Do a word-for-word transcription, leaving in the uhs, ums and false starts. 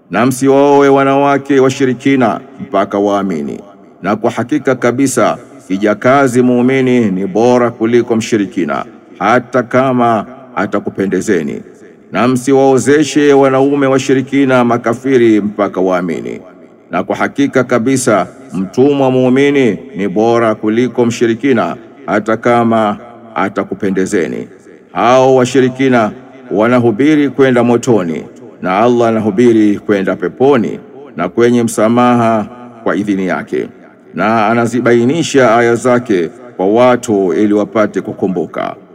Na msiwaoe wanawake washirikina mpaka waamini, na kwa hakika kabisa kijakazi muumini ni bora kuliko mshirikina, hata kama atakupendezeni. Na msiwaozeshe wanaume washirikina makafiri mpaka waamini, na kwa hakika kabisa mtumwa muumini ni bora kuliko mshirikina, hata kama atakupendezeni. Hao washirikina wanahubiri kwenda motoni, na Allah anahubiri kwenda peponi na kwenye msamaha kwa idhini yake, na anazibainisha aya zake kwa watu ili wapate kukumbuka.